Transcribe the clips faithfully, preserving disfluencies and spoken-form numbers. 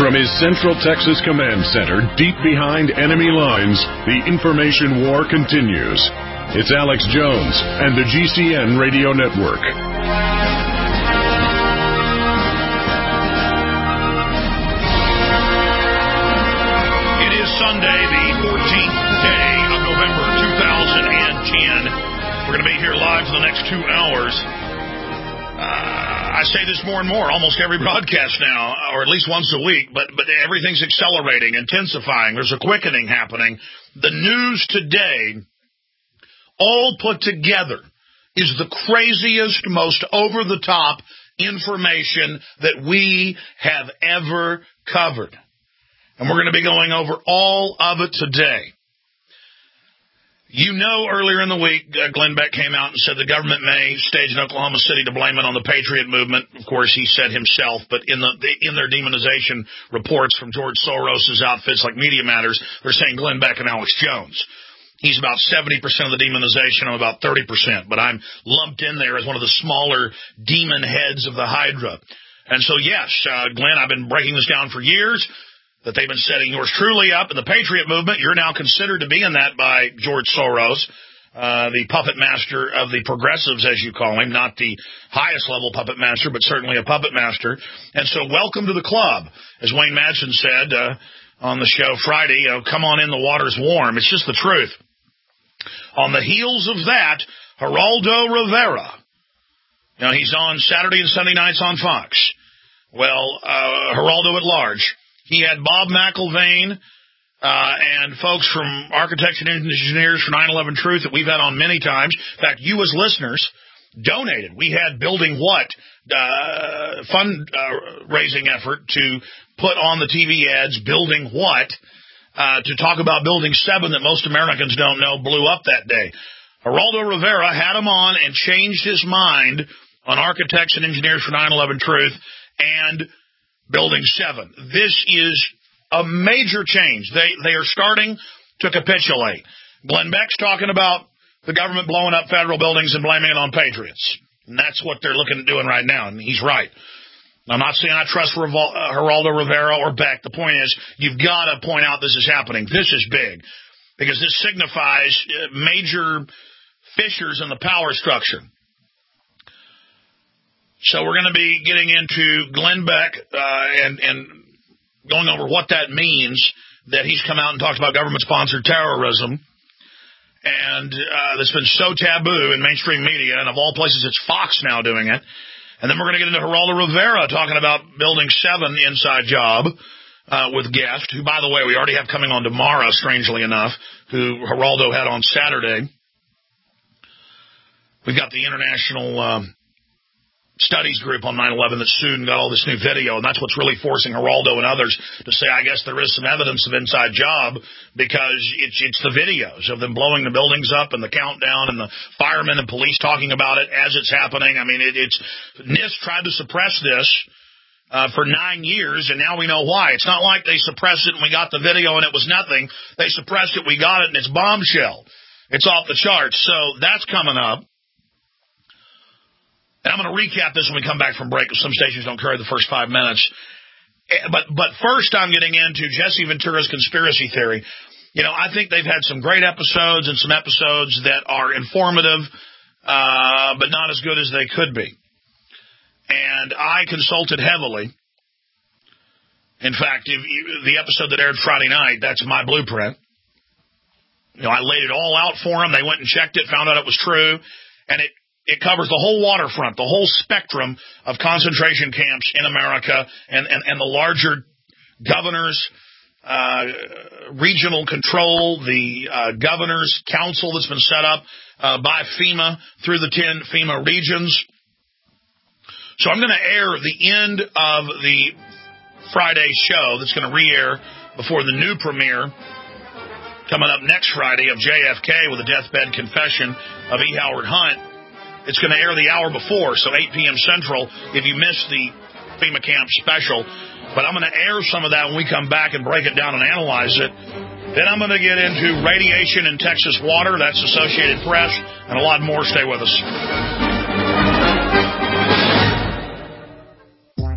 From his Central Texas Command Center, deep behind enemy lines, the information war continues. It's Alex Jones and the G C N Radio Network. It is Sunday, the fourteenth day of November two thousand ten. We're going to be here live for the next two hours. Uh, I say this more and more, almost every broadcast now, or at least once a week, but, but everything's accelerating, intensifying. There's a quickening happening. The news today, all put together, is the craziest, most over-the-top information that we have ever covered. And we're going to be going over all of it today. You know, earlier in the week, uh, Glenn Beck came out and said the government may stage in Oklahoma City to blame it on the Patriot movement. Of course, he said himself, but in the, the in their demonization reports from George Soros' outfits like Media Matters, they're saying Glenn Beck and Alex Jones. He's about seventy percent of the demonization. I'm about thirty percent, but I'm lumped in there as one of the smaller demon heads of the Hydra. And so, yes, uh, Glenn, I've been breaking this down for years, that they've been setting yours truly up in the Patriot movement. You're now considered to be in that by George Soros, uh, the puppet master of the progressives, as you call him, not the highest level puppet master, but certainly a puppet master. And so welcome to the club. As Wayne Madsen said uh, on the show Friday, you know, come on in, the water's warm. It's just the truth. On the heels of that, Geraldo Rivera, you know, he's on Saturday and Sunday nights on Fox. Well, uh, Geraldo at large. He had Bob McIlvain uh, and folks from Architects and Engineers for nine eleven Truth that we've had on many times. In fact, you as listeners donated. We had Building What uh, fundraising uh, effort to put on the T V ads, Building What, uh, to talk about Building seven that most Americans don't know blew up that day. Geraldo Rivera had him on and changed his mind on Architects and Engineers for nine eleven Truth and Building seven. This is a major change. They they are starting to capitulate. Glenn Beck's talking about the government blowing up federal buildings and blaming it on patriots. And that's what they're looking at doing right now, and he's right. I'm not saying I trust Revol- uh, Geraldo Rivera or Beck. The point is, you've got to point out this is happening. This is big, because this signifies uh, major fissures in the power structure. So we're going to be getting into Glenn Beck uh, and, and going over what that means, that he's come out and talked about government-sponsored terrorism. And uh, that's been so taboo in mainstream media, and of all places, it's Fox now doing it. And then we're going to get into Geraldo Rivera talking about Building seven inside job uh, with guest, who, by the way, we already have coming on tomorrow, strangely enough, who Geraldo had on Saturday. We've got the International Um, Studies group on nine eleven that sued and got all this new video, and that's what's really forcing Geraldo and others to say, I guess there is some evidence of inside job, because it's it's the videos of them blowing the buildings up and the countdown and the firemen and police talking about it as it's happening. I mean, it, it's NIST tried to suppress this uh, for nine years, and now we know why. It's not like they suppressed it and we got the video and it was nothing. They suppressed it, we got it, and it's bombshell. It's off the charts. So that's coming up. And I'm going to recap this when we come back from break, because some stations don't carry the first five minutes. But but first I'm getting into Jesse Ventura's conspiracy theory. You know, I think they've had some great episodes and some episodes that are informative, uh, but not as good as they could be. And I consulted heavily. In fact, if you, the episode that aired Friday night, that's my blueprint. You know, I laid it all out for them. They went and checked it, found out it was true, and it It covers the whole waterfront, the whole spectrum of concentration camps in America, and, and, and the larger governors, uh, regional control, the uh, governor's council that's been set up uh, by FEMA through the ten FEMA regions. So I'm going to air the end of the Friday show that's going to re-air before the new premiere coming up next Friday of J F K with a deathbed confession of E. Howard Hunt. It's going to air the hour before, so eight p.m. Central, if you missed the FEMA Camp special. But I'm going to air some of that when we come back and break it down and analyze it. Then I'm going to get into radiation in Texas water. That's Associated Press, and a lot more. Stay with us.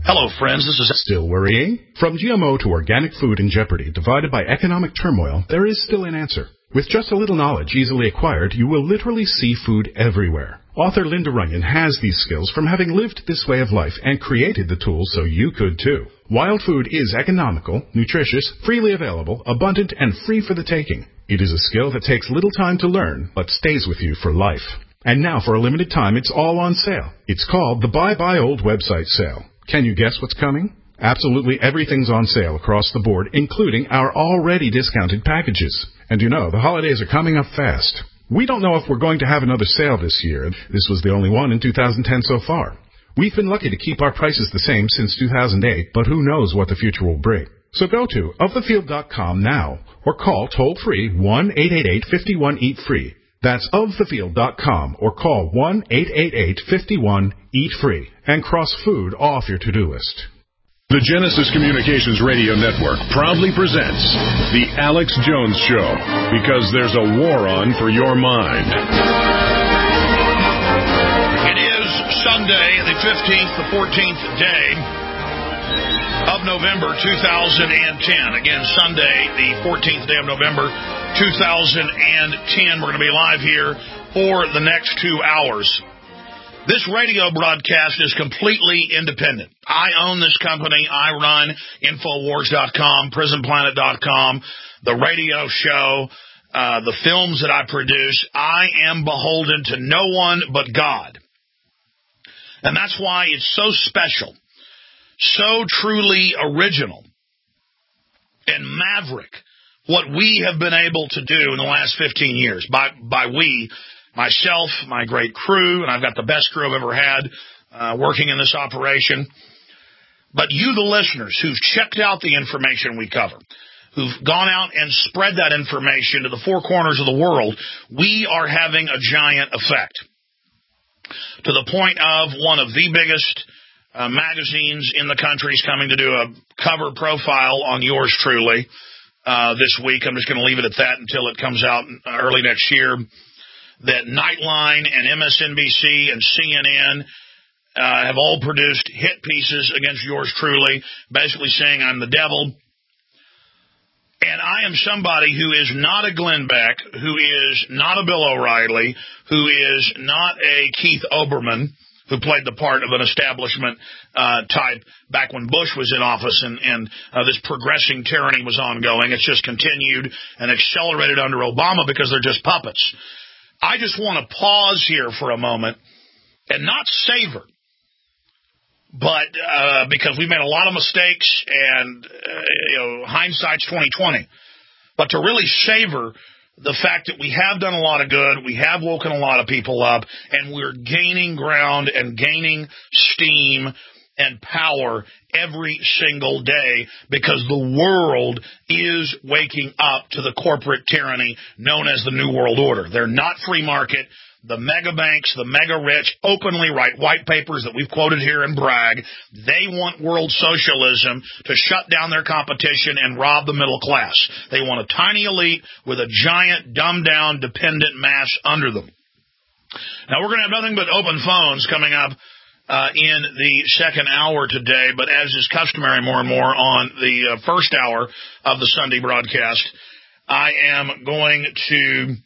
Hello, friends. This is... Still worrying? From G M O to organic food in jeopardy, divided by economic turmoil, there is still an answer. With just a little knowledge easily acquired, you will literally see food everywhere. Author Linda Runyon has these skills from having lived this way of life and created the tools so you could too. Wild food is economical, nutritious, freely available, abundant, and free for the taking. It is a skill that takes little time to learn, but stays with you for life. And now, for a limited time, it's all on sale. It's called the Buy Buy Old website sale. Can you guess what's coming? Absolutely everything's on sale across the board, including our already discounted packages. And you know, the holidays are coming up fast. We don't know if we're going to have another sale this year. This was the only one in two thousand ten so far. We've been lucky to keep our prices the same since two thousand eight, but who knows what the future will bring. So go to of the field dot com now or call toll-free one eight eight eight, five one, eat free. That's of the field dot com or call one eight eight eight, five one, eat free and cross food off your to-do list. The Genesis Communications Radio Network proudly presents The Alex Jones Show, because there's a war on for your mind. It is Sunday, the fifteenth, the fourteenth day of November two thousand ten. Again, Sunday, the fourteenth day of November two thousand ten. We're going to be live here for the next two hours. This radio broadcast is completely independent. I own this company. I run Infowars dot com, Prison Planet dot com, the radio show, uh, the films that I produce. I am beholden to no one but God. And that's why it's so special, so truly original and maverick what we have been able to do in the last fifteen years. By, by we, myself, my great crew, and I've got the best crew I've ever had uh, working in this operation. But you, the listeners, who've checked out the information we cover, who've gone out and spread that information to the four corners of the world, we are having a giant effect. To the point of one of the biggest uh, magazines in the country is coming to do a cover profile on yours truly uh, this week. I'm just going to leave it at that until it comes out early next year. That Nightline and M S N B C and C N N uh, have all produced hit pieces against yours truly, basically saying I'm the devil. And I am somebody who is not a Glenn Beck, who is not a Bill O'Reilly, who is not a Keith Olbermann, who played the part of an establishment uh, type back when Bush was in office and, and uh, this progressing tyranny was ongoing. It's just continued and accelerated under Obama because they're just puppets. I just want to pause here for a moment and not savor, but uh, because we've made a lot of mistakes and uh, you know, hindsight's twenty twenty, but to really savor the fact that we have done a lot of good, we have woken a lot of people up, and we're gaining ground and gaining steam and power every single day because the world is waking up to the corporate tyranny known as the New World Order. They're not free market. The mega banks, the mega rich openly write white papers that we've quoted here and brag. They want world socialism to shut down their competition and rob the middle class. They want a tiny elite with a giant, dumbed-down, dependent mass under them. Now, we're going to have nothing but open phones coming up Uh, in the second hour today, but as is customary more and more on the uh, first hour of the Sunday broadcast, I am going to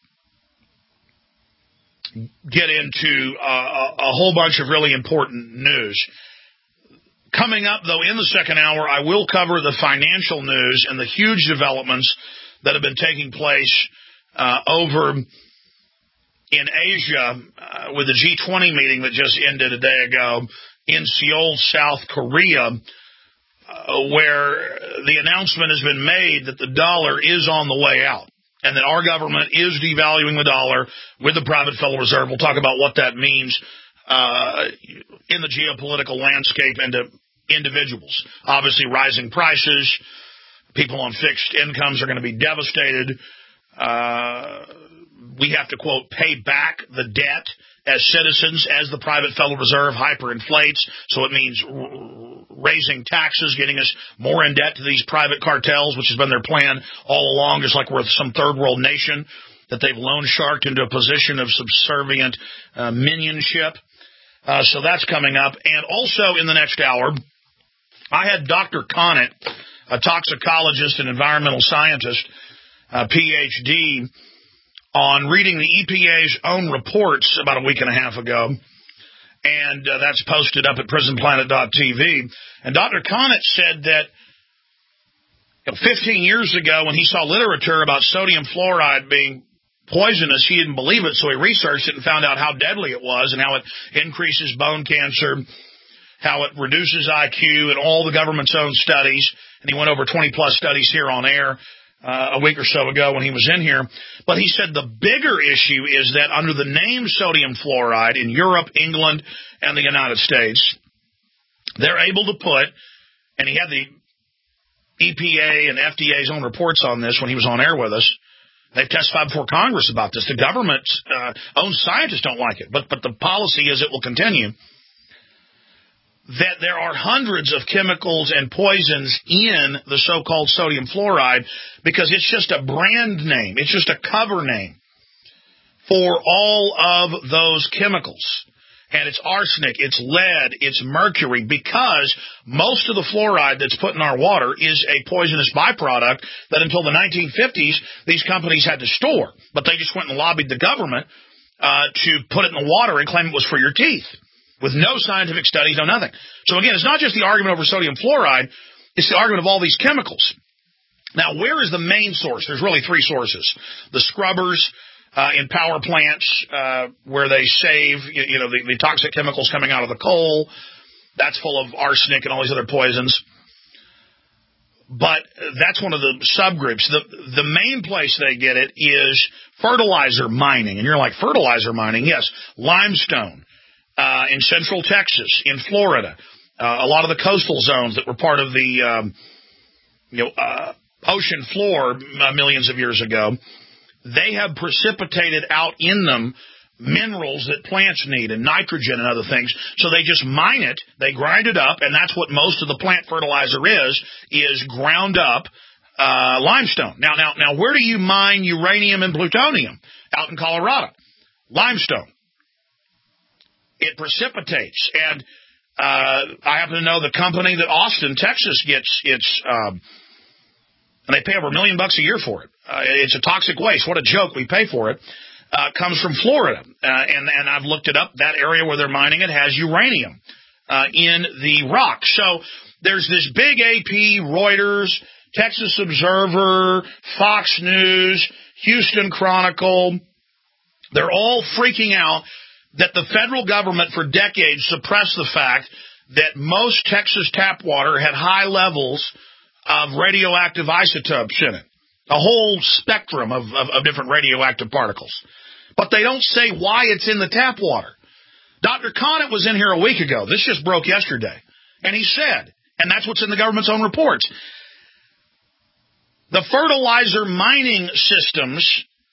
get into uh, a whole bunch of really important news. Coming up, though, in the second hour, I will cover the financial news and the huge developments that have been taking place uh, over in Asia uh, with the G twenty meeting that just ended a day ago in Seoul, South Korea, uh, where the announcement has been made that the dollar is on the way out and that our government is devaluing the dollar with the private Federal Reserve. We'll talk about what that means uh, in the geopolitical landscape and to individuals. Obviously, rising prices, people on fixed incomes are going to be devastated. Uh, we have to, quote, pay back the debt as citizens as the private Federal Reserve hyperinflates. So it means r- raising taxes, getting us more in debt to these private cartels, which has been their plan all along, just like we're some third world nation that they've loan sharked into a position of subservient uh, minionship. Uh, so that's coming up. And also in the next hour, I had Doctor Conant, a toxicologist and environmental scientist, a P H D, on reading the E P A's own reports about a week and a half ago. And uh, that's posted up at prison planet dot t v. And Doctor Conant said that you know, fifteen years ago, when he saw literature about sodium fluoride being poisonous, he didn't believe it, so he researched it and found out how deadly it was and how it increases bone cancer, how it reduces I Q, and all the government's own studies. And he went over twenty-plus studies here on air uh, a week or so ago when he was in here. But he said the bigger issue is that under the name sodium fluoride in Europe, England, and the United States, they're able to put, and he had the E P A and F D A's own reports on this when he was on air with us. They've testified before Congress about this. The government's uh, own scientists don't like it, but but the policy is it will continue. That there are hundreds of chemicals and poisons in the so-called sodium fluoride because it's just a brand name. It's just a cover name for all of those chemicals. And it's arsenic, it's lead, it's mercury, because most of the fluoride that's put in our water is a poisonous byproduct that until the nineteen fifties, these companies had to store. But they just went and lobbied the government uh, to put it in the water and claim it was for your teeth, with no scientific studies, no nothing. So again, it's not just the argument over sodium fluoride, it's the argument of all these chemicals. Now, where is the main source? There's really three sources. The scrubbers uh, in power plants uh, where they save, you, you know, the, the toxic chemicals coming out of the coal. That's full of arsenic and all these other poisons. But that's one of the subgroups. The, the main place they get it is fertilizer mining. And you're like, fertilizer mining? Yes. Limestone. Uh, in central Texas, in Florida, uh, a lot of the coastal zones that were part of the um, you know, uh, ocean floor uh, millions of years ago, they have precipitated out in them minerals that plants need and nitrogen and other things. So they just mine it, they grind it up, and that's what most of the plant fertilizer is, is ground up uh, limestone. Now, now, now, where do you mine uranium and plutonium? Out in Colorado. Limestone. It precipitates, and uh, I happen to know the company that Austin, Texas gets its, um, and they pay over a million bucks a year for it. Uh, it's a toxic waste. What a joke. We pay for it. Uh, comes from Florida, uh, and, and I've looked it up. That area where they're mining it has uranium uh, in the rock. So there's this big A P, Reuters, Texas Observer, Fox News, Houston Chronicle. They're all freaking out that the federal government for decades suppressed the fact that most Texas tap water had high levels of radioactive isotopes in it, a whole spectrum of, of, of different radioactive particles. But they don't say why it's in the tap water. Doctor Conant was in here a week ago. This just broke yesterday. And he said, and that's what's in the government's own reports, the fertilizer mining systems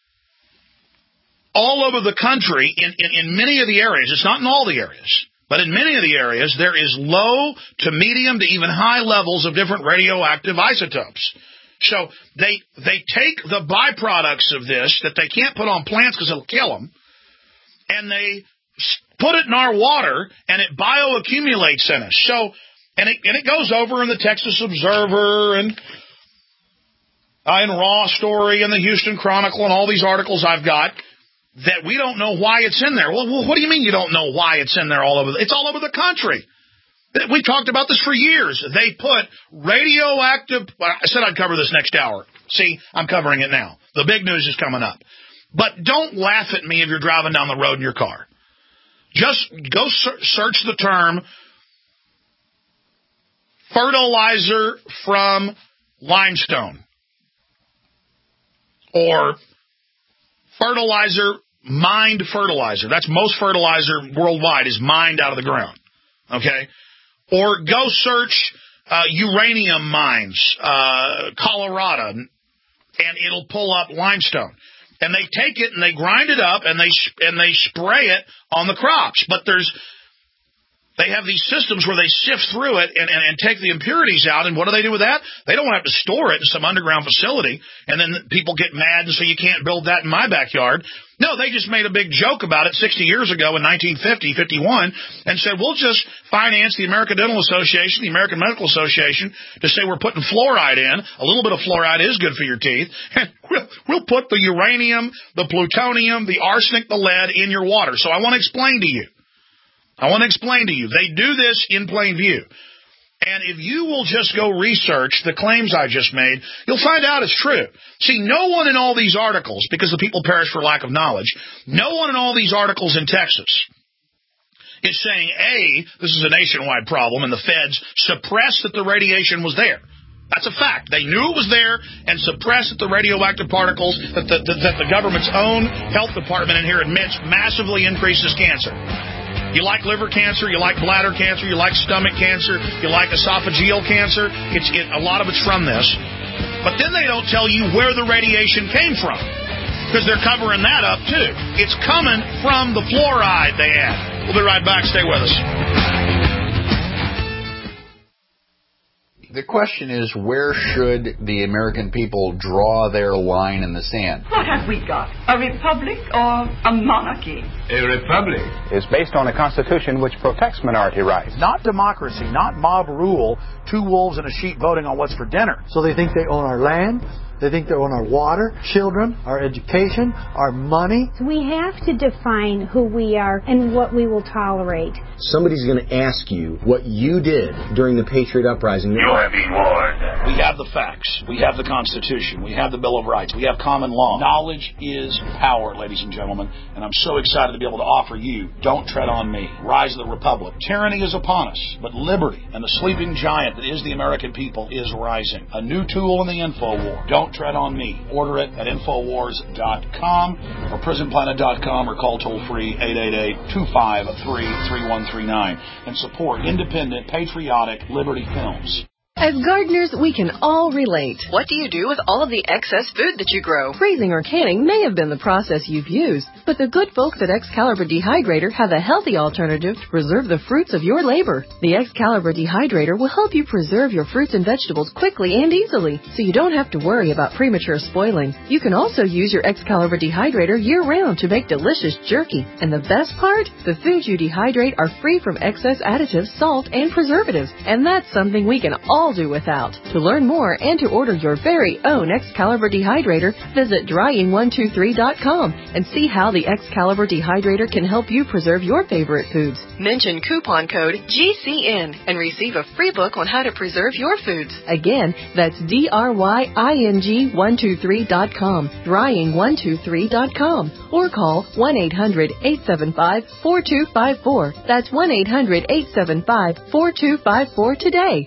all over the country, in, in, in many of the areas, it's not in all the areas, but in many of the areas, there is low to medium to even high levels of different radioactive isotopes. So they they take the byproducts of this that they can't put on plants because it'll kill them, and they put it in our water, and it bioaccumulates in us. So, and it, and it goes over in the Texas Observer and uh, in Raw Story and the Houston Chronicle and all these articles I've got, that we don't know why it's in there. Well, what do you mean you don't know why it's in there all over? The, it's all over the country. We talked about this for years. They put radioactive... I said I'd cover this next hour. See, I'm covering it now. The big news is coming up. But don't laugh at me if you're driving down the road in your car. Just go search the term fertilizer from limestone or fertilizer, mined fertilizer. That's most fertilizer worldwide is mined out of the ground. Okay? Or go search uh, uranium mines, uh, Colorado, and it'll pull up limestone. And they take it and they grind it up and they and they spray it on the crops. But there's They have these systems where they sift through it and, and, and take the impurities out, and what do they do with that? They don't have to store it in some underground facility, and then people get mad and say, you can't build that in my backyard. No, they just made a big joke about it sixty years ago in nineteen fifty, fifty-one, and said, we'll just finance the American Dental Association, the American Medical Association, to say we're putting fluoride in. A little bit of fluoride is good for your teeth. And we'll, we'll put the uranium, the plutonium, the arsenic, the lead in your water. So I want to explain to you. I want to explain to you. They do this in plain view. And if you will just go research the claims I just made, you'll find out it's true. See, no one in all these articles, because the people perish for lack of knowledge, no one in all these articles in Texas is saying, A, this is a nationwide problem, and the feds suppressed that the radiation was there. That's a fact. They knew it was there and suppressed that the radioactive particles that the, that the government's own health department in here admits massively increases cancer. You like liver cancer, you like bladder cancer, you like stomach cancer, you like esophageal cancer. It's it, a lot of it's from this. But then they don't tell you where the radiation came from, because they're covering that up too. It's coming from the fluoride they add. We'll be right back. Stay with us. The question is, where should the American people draw their line in the sand? What have we got? A republic or a monarchy? A republic is based on a constitution which protects minority rights. Not democracy, not mob rule, two wolves and a sheep voting on what's for dinner. So they think they own our land. They think they own our water, children, our education, our money. We have to define who we are and what we will tolerate. Somebody's going to ask you what you did during the Patriot Uprising. You have been warned. We have the facts. We have the Constitution. We have the Bill of Rights. We have common law. Knowledge is power, ladies and gentlemen, and I'm so excited to be able to offer you Don't Tread on Me, Rise of the Republic. Tyranny is upon us, but liberty and the sleeping giant that is the American people is rising. A new tool in the info war. Don't Tread on Me. Order it at infowars dot com or prison planet dot com or call toll-free eight eight eight, two five three, three one three nine and support independent, patriotic Liberty Films. As gardeners, we can all relate. What do you do with all of the excess food that you grow? Freezing or canning may have been the process you've used, but the good folks at Excalibur Dehydrator have a healthy alternative to preserve the fruits of your labor. The Excalibur Dehydrator will help you preserve your fruits and vegetables quickly and easily, so you don't have to worry about premature spoiling. You can also use your Excalibur Dehydrator year-round to make delicious jerky. And the best part? The foods you dehydrate are free from excess additives, salt, and preservatives, and that's something we can all do without. To learn more and to order your very own Excalibur Dehydrator, visit drying one two three dot com and see how the Excalibur Dehydrator can help you preserve your favorite foods. Mention coupon code G C N and receive a free book on how to preserve your foods. Again, that's D R Y I N G one two three dot com, drying one two three dot com, or call one eight hundred, eight seven five, four two five four. That's one eight hundred, eight seven five, four two five four today.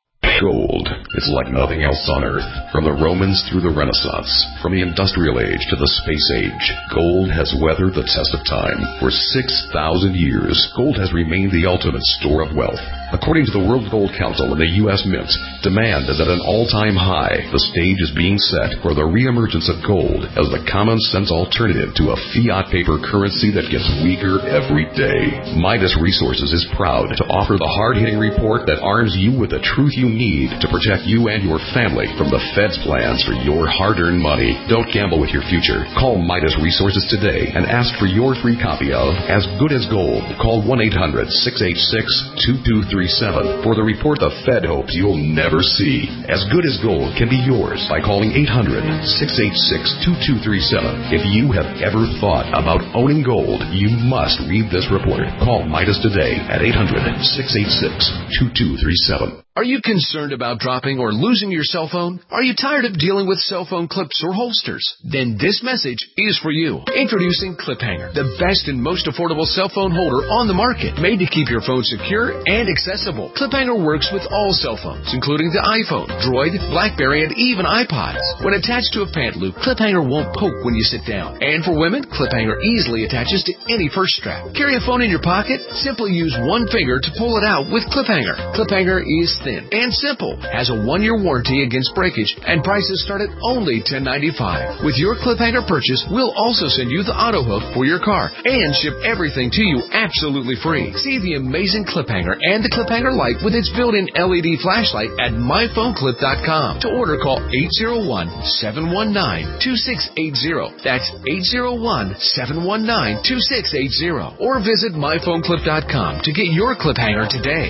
Gold is like nothing else on Earth. From the Romans through the Renaissance, from the Industrial Age to the Space Age, gold has weathered the test of time. For six thousand years, gold has remained the ultimate store of wealth. According to the World Gold Council and the U S Mint, demand is at an all-time high. The stage is being set for the reemergence of gold as the common-sense alternative to a fiat paper currency that gets weaker every day. Midas Resources is proud to offer the hard-hitting report that arms you with the truth you need to protect you and your family from the Fed's plans for your hard-earned money. Don't gamble with your future. Call Midas Resources today and ask for your free copy of As Good as Gold. Call one eight hundred, six eight six, two two three seven for the report the Fed hopes you'll never see. As Good as Gold can be yours by calling eight hundred, six eight six, two two three seven. If you have ever thought about owning gold, you must read this report. Call Midas today at eight hundred, six eight six, two two three seven. Are you concerned about dropping or losing your cell phone? Are you tired of dealing with cell phone clips or holsters? Then this message is for you. Introducing ClipHanger, the best and most affordable cell phone holder on the market, made to keep your phone secure and accessible. ClipHanger works with all cell phones, including the iPhone, Droid, BlackBerry, and even iPods. When attached to a pant loop, ClipHanger won't poke when you sit down. And for women, ClipHanger easily attaches to any purse strap. Carry a phone in your pocket? Simply use one finger to pull it out with ClipHanger. ClipHanger is thin and simple. Has a one-year warranty against breakage, and prices start at only ten ninety-five. With your clip hanger purchase, we'll also send you the auto hook for your car and ship everything to you absolutely free. See the amazing clip hanger and the clip hanger light with its built-in L E D flashlight at my phone clip dot com. To order, call eight zero one, seven one nine, two six eight zero. That's eight zero one, seven one nine, two six eight zero. Or visit my phone clip dot com to get your clip hanger today.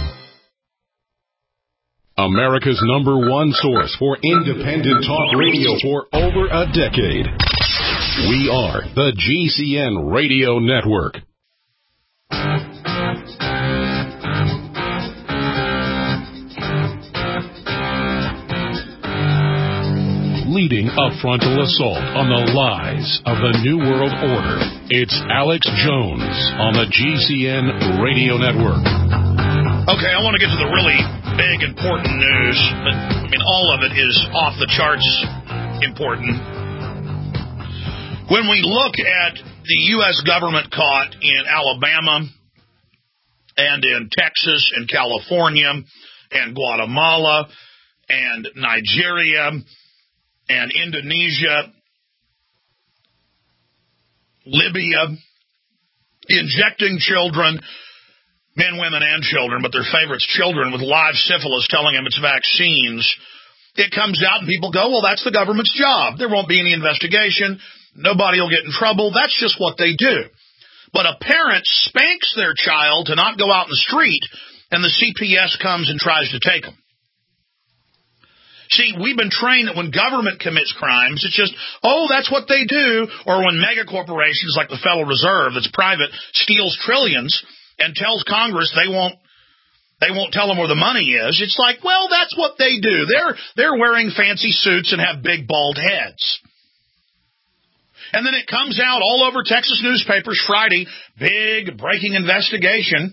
America's number one source for independent talk radio for over a decade. We are the G C N Radio Network. Leading a frontal assault on the lies of the New World Order, it's Alex Jones on the G C N Radio Network. Okay, I want to get to the really big, important news. But, I mean, all of it is off the charts important. When we look at the U S government caught in Alabama and in Texas and California and Guatemala and Nigeria and Indonesia, Libya, injecting children, men, women, and children, but their favorites, children, with live syphilis, telling them it's vaccines, it comes out and people go, well, that's the government's job. There won't be any investigation. Nobody will get in trouble. That's just what they do. But a parent spanks their child to not go out in the street, and the C P S comes and tries to take them. See, we've been trained that when government commits crimes, it's just, oh, that's what they do. Or when mega corporations like the Federal Reserve, that's private, steals trillions and tells Congress they won't they won't tell them where the money is. It's like, well, that's what they do. They're they're wearing fancy suits and have big bald heads. And then it comes out all over Texas newspapers Friday, big breaking investigation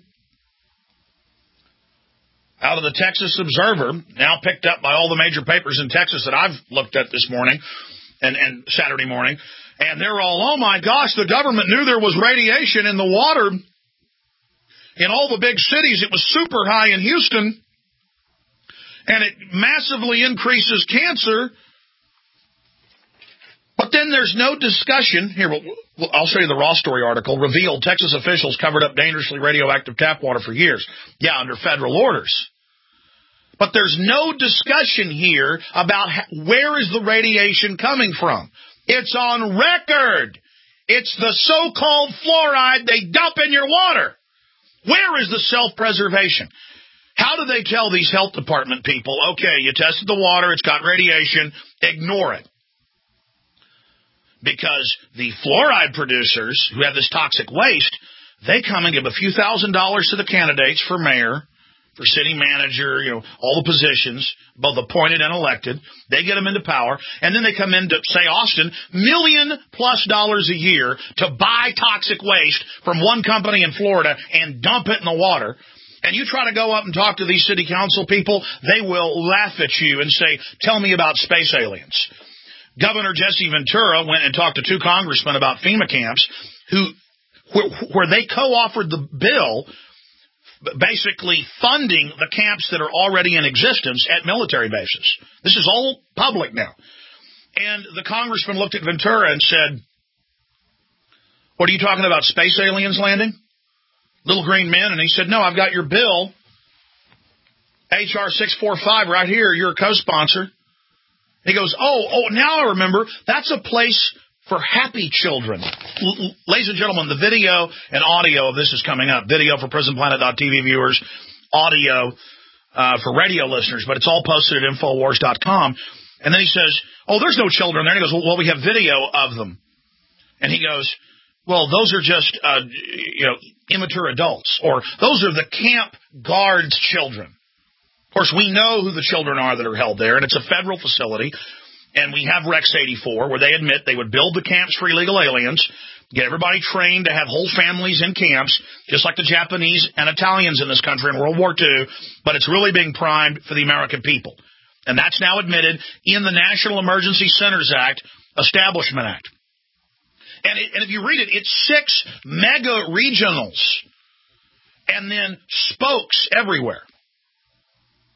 out of the Texas Observer, now picked up by all the major papers in Texas that I've looked at this morning and, and Saturday morning. And they're all, oh, my gosh, the government knew there was radiation in the water in all the big cities. It was super high in Houston, and it massively increases cancer. But then there's no discussion. Here, I'll show you the Raw Story article. Revealed Texas officials covered up dangerously radioactive tap water for years. Yeah, under federal orders. But there's no discussion here about where is the radiation coming from. It's on record. It's the so-called fluoride they dump in your water. Where is the self-preservation? How do they tell these health department people, okay, you tested the water, it's got radiation, ignore it? Because the fluoride producers who have this toxic waste, they come and give a few thousand dollars to the candidates for mayor, for city manager, you know, all the positions, both appointed and elected. They get them into power, and then they come in to, say, Austin, million plus dollars a year to buy toxic waste from one company in Florida and dump it in the water. And you try to go up and talk to these city council people, they will laugh at you and say, tell me about space aliens. Governor Jesse Ventura went and talked to two congressmen about FEMA camps who, where, where they co-authored the bill basically funding the camps that are already in existence at military bases. This is all public now. And the congressman looked at Ventura and said, what are you talking about, space aliens landing? Little green men. And he said, no, I've got your bill, H R six forty-five, right here. You're a co-sponsor. He goes, oh, oh, now I remember. That's a place for happy children. L- ladies and gentlemen, the video and audio of this is coming up. Video for prison planet dot t v viewers, audio uh, for radio listeners, but it's all posted at infowars dot com. And then he says, oh, there's no children there. And he goes, well, well we have video of them. And he goes, well, those are just, uh, you know, immature adults, or those are the camp guards' children. Of course, we know who the children are that are held there, and it's a federal facility. And we have Rex eighty-four, where they admit they would build the camps for illegal aliens, get everybody trained to have whole families in camps, just like the Japanese and Italians in this country in World War Two, but it's really being primed for the American people. And that's now admitted in the National Emergency Centers Act, Establishment Act. And, it, and if you read it, it's six mega regionals and then spokes everywhere.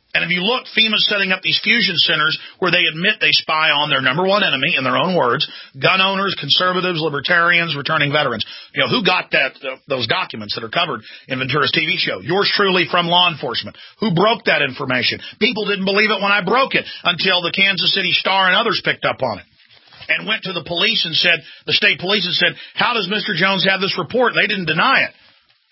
And if you look, FEMA's setting up these fusion centers where they admit they spy on their number one enemy, in their own words, gun owners, conservatives, libertarians, returning veterans. You know, who got that? Uh, those documents that are covered in Ventura's T V show? Yours truly from law enforcement. Who broke that information? People didn't believe it when I broke it until the Kansas City Star and others picked up on it and went to the police and said, the state police and said, how does Mister Jones have this report? They didn't deny it.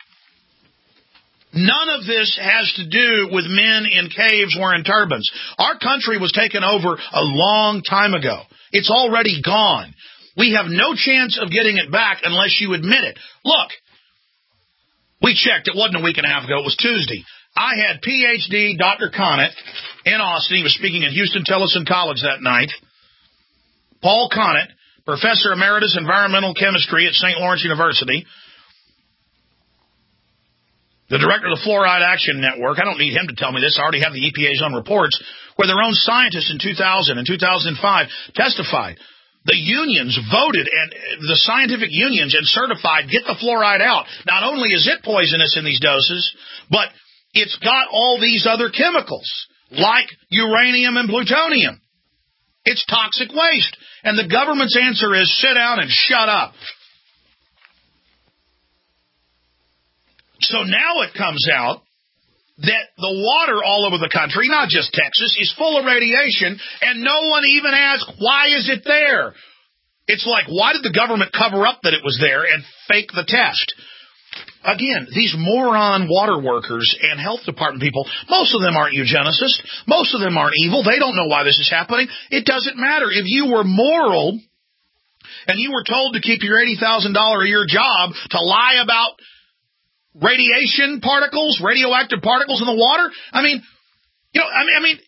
None of this has to do with men in caves wearing turbans. Our country was taken over a long time ago. It's already gone. We have no chance of getting it back unless you admit it. Look, we checked. It wasn't a week and a half ago. It was Tuesday. I had P H D Doctor Connett in Austin. He was speaking at Houston Tillotson College that night. Paul Connett, Professor Emeritus Environmental Chemistry at Saint Lawrence University. The director of the Fluoride Action Network, I don't need him to tell me this, I already have the E P A's own reports, where their own scientists in two thousand and two thousand five testified. The unions voted, and the scientific unions, and certified, get the fluoride out. Not only is it poisonous in these doses, but it's got all these other chemicals, like uranium and plutonium. It's toxic waste. And the government's answer is sit down and shut up. So now it comes out that the water all over the country, not just Texas, is full of radiation, and no one even asks, why is it there? It's like, why did the government cover up that it was there and fake the test? Again, these moron water workers and health department people, most of them aren't eugenicists. Most of them aren't evil. They don't know why this is happening. It doesn't matter. If you were moral and you were told to keep your eighty thousand dollars a year job to lie about radiation particles, radioactive particles in the water. I mean, you know, I mean, I mean,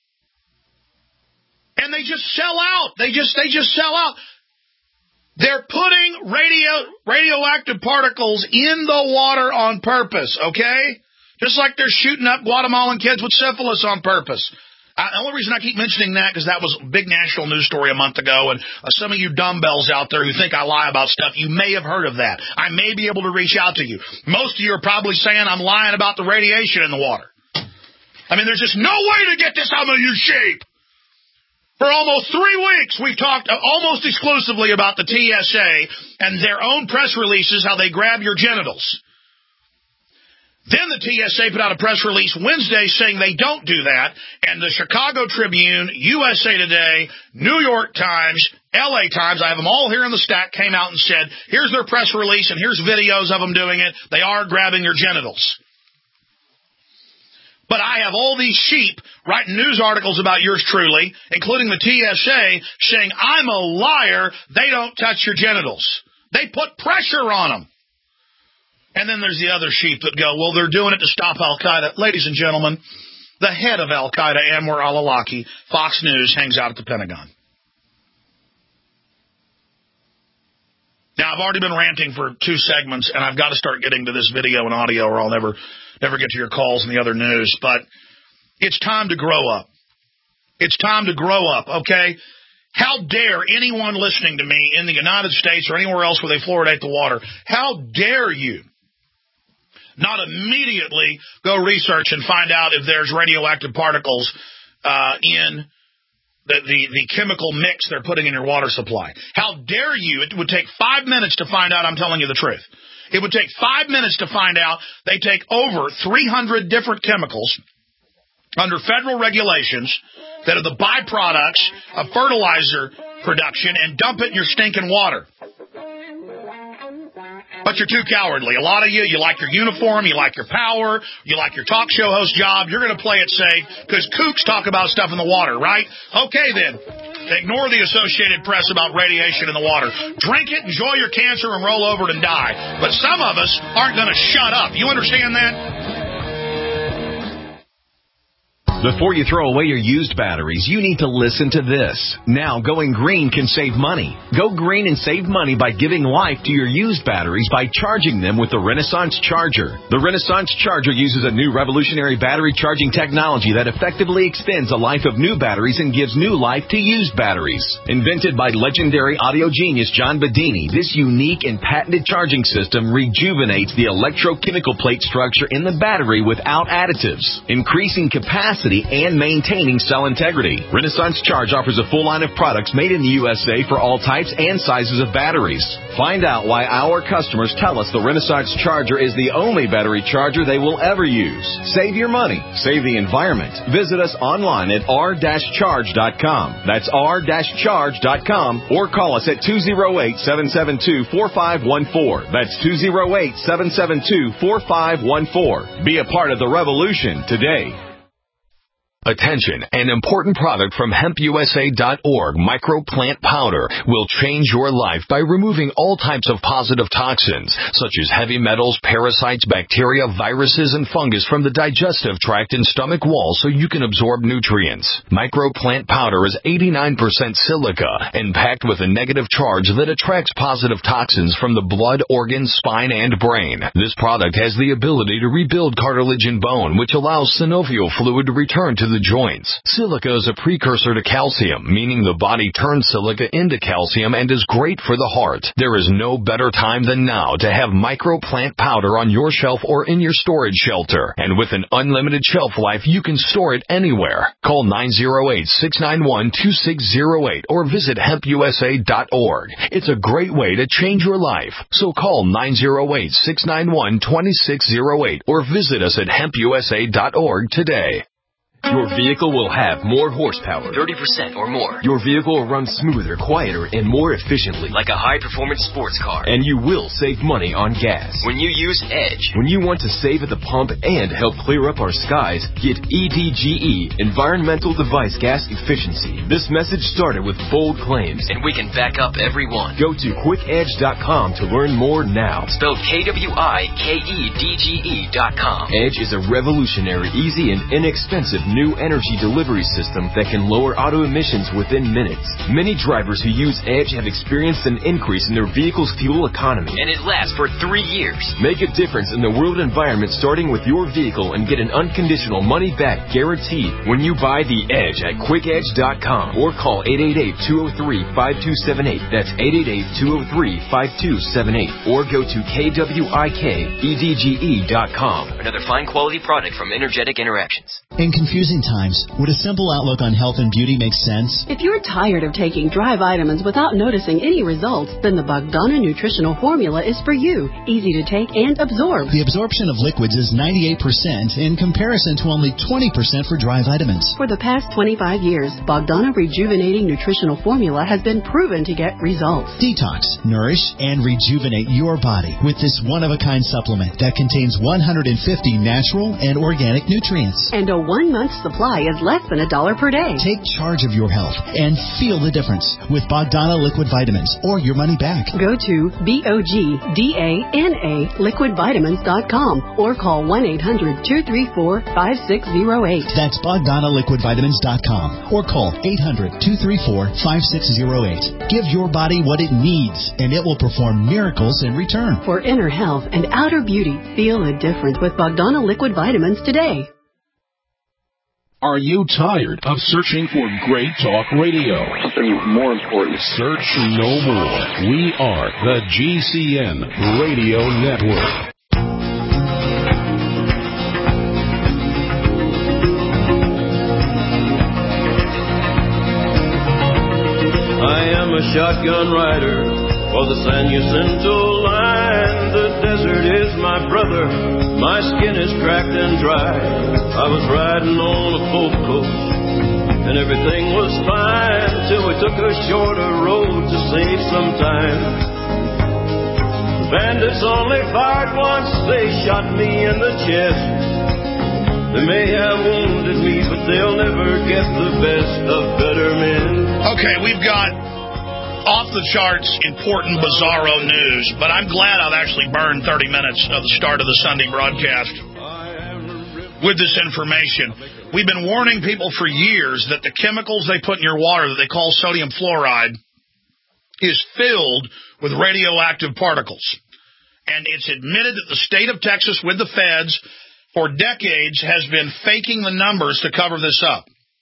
and they just sell out. They just, they just sell out. They're putting radio, radioactive particles in the water on purpose, okay? Just like they're shooting up Guatemalan kids with syphilis on purpose. I, the only reason I keep mentioning that because that was a big national news story a month ago, and uh, some of you dumbbells out there who think I lie about stuff, you may have heard of that. I may be able to reach out to you. Most of you are probably saying I'm lying about the radiation in the water. I mean, there's just no way to get this out of you sheep. For almost three weeks, we've talked uh, almost exclusively about the T S A and their own press releases, how they grab your genitals. Then the T S A put out a press release Wednesday saying they don't do that, and the Chicago Tribune, U S A Today, New York Times, L A Times, I have them all here in the stack, came out and said, here's their press release and here's videos of them doing it. They are grabbing your genitals. But I have all these sheep writing news articles about yours truly, including the T S A, saying I'm a liar, they don't touch your genitals. They put pressure on them. And then there's the other sheep that go, well, they're doing it to stop Al-Qaeda. Ladies and gentlemen, the head of Al-Qaeda, Anwar al-Awlaki, Fox News, hangs out at the Pentagon. Now, I've already been ranting for two segments, and I've got to start getting to this video and audio, or I'll never, never get to your calls and the other news. But it's time to grow up. It's time to grow up, okay? How dare anyone listening to me in the United States or anywhere else where they fluoridate the water, how dare you not immediately go research and find out if there's radioactive particles uh, in The, the, the chemical mix they're putting in your water supply. How dare you? It would take five minutes to find out I'm telling you the truth. It would take five minutes to find out they take over three hundred different chemicals under federal regulations that are the byproducts of fertilizer production and dump it in your stinking water. But you're too cowardly. A lot of you, you like your uniform, you like your power, you like your talk show host job. You're going to play it safe because kooks talk about stuff in the water, right? Okay, then. Ignore the Associated Press about radiation in the water. Drink it, enjoy your cancer, and roll over and die. But some of us aren't going to shut up. You understand that? Before you throw away your used batteries, you need to listen to this. Now, going green can save money. Go green and save money by giving life to your used batteries by charging them with the Renaissance Charger. The Renaissance Charger uses a new revolutionary battery charging technology that effectively extends the life of new batteries and gives new life to used batteries. Invented by legendary audio genius John Bedini, this unique and patented charging system rejuvenates the electrochemical plate structure in the battery without additives, increasing capacity capacity and maintaining cell integrity. Renaissance Charge offers a full line of products made in the U S A for all types and sizes of batteries. Find out why our customers tell us the Renaissance Charger is the only battery charger they will ever use. Save your money. Save the environment. Visit us online at r dash charge dot com. That's r dash charge dot com or call us at two oh eight, seven seven two, four five one four. That's two oh eight, seven seven two, four five one four. Be a part of the revolution today. Attention, an important product from hemp u s a dot org, microplant powder, will change your life by removing all types of positive toxins, such as heavy metals, parasites, bacteria, viruses, and fungus from the digestive tract and stomach wall so you can absorb nutrients. Microplant powder is eighty-nine percent silica and packed with a negative charge that attracts positive toxins from the blood, organs, spine, and brain. This product has the ability to rebuild cartilage and bone, which allows synovial fluid to return to the joints. Silica is a precursor to calcium, meaning the body turns silica into calcium and is great for the heart. There is no better time than now to have microplant powder on your shelf or in your storage shelter. And with an unlimited shelf life, you can store it anywhere. Call nine oh eight, six nine one, two six oh eight or visit hemp u s a dot org. It's a great way to change your life. So call nine oh eight, six nine one, two six oh eight or visit us at hemp u s a dot org today. Your vehicle will have more horsepower, thirty percent or more. Your vehicle will run smoother, quieter, and more efficiently, like a high-performance sports car. And you will save money on gas when you use Edge. When you want to save at the pump and help clear up our skies, get E D G E, Environmental Device Gas Efficiency. This message started with bold claims, and we can back up every one. Go to quick edge dot com to learn more now. Spelled K W I K E D G E dot com. Edge is a revolutionary, easy, and inexpensive new energy delivery system that can lower auto emissions within minutes. Many drivers who use Edge have experienced an increase in their vehicle's fuel economy. And it lasts for three years. Make a difference in the world environment starting with your vehicle and get an unconditional money-back guarantee when you buy the Edge at quick edge dot com or call eight eight eight, two oh three, five two seven eight. That's eight eight eight, two oh three, five two seven eight. Or go to K W I K E D G E dot com. Another fine quality product from Energetic Interactions. In confusing times, would a simple outlook on health and beauty make sense? If you're tired of taking dry vitamins without noticing any results, then the Bogdana Nutritional Formula is for you. Easy to take and absorb. The absorption of liquids is ninety-eight percent in comparison to only twenty percent for dry vitamins. For the past twenty-five years, Bogdana Rejuvenating Nutritional Formula has been proven to get results. Detox, nourish, and rejuvenate your body with this one-of-a-kind supplement that contains one hundred fifty natural and organic nutrients. And a one-month supply is less than a dollar per day. Take charge of your health and feel the difference with Bogdana Liquid Vitamins or your money back. Go to B O G D A N A liquid vitamins dot com or call one eight hundred, two three four, five six oh eight. That's Bogdana Liquid Vitamins dot com or call eight hundred, two three four, five six oh eight. Give your body what it needs and it will perform miracles in return. For inner health and outer beauty, feel the difference with Bogdana Liquid Vitamins today. Are you tired of searching for great talk radio? Something more important. Search no more. We are the G C N Radio Network. I am a shotgun rider for the San Jacinto line. The desert is my brother. My skin is cracked and dry. I was riding on a folk coach, and everything was fine till we took a shorter road to save some time. The bandits only fired once. They shot me in the chest. They may have wounded me, but they'll never get the best of better men. Okay, we've got off-the-charts important bizarro news, but I'm glad I've actually burned thirty minutes of the start of the Sunday broadcast with this information. We've been warning people for years that the chemicals they put in your water that they call sodium fluoride is filled with radioactive particles. And it's admitted that the state of Texas, with the feds, for decades has been faking the numbers to cover this up.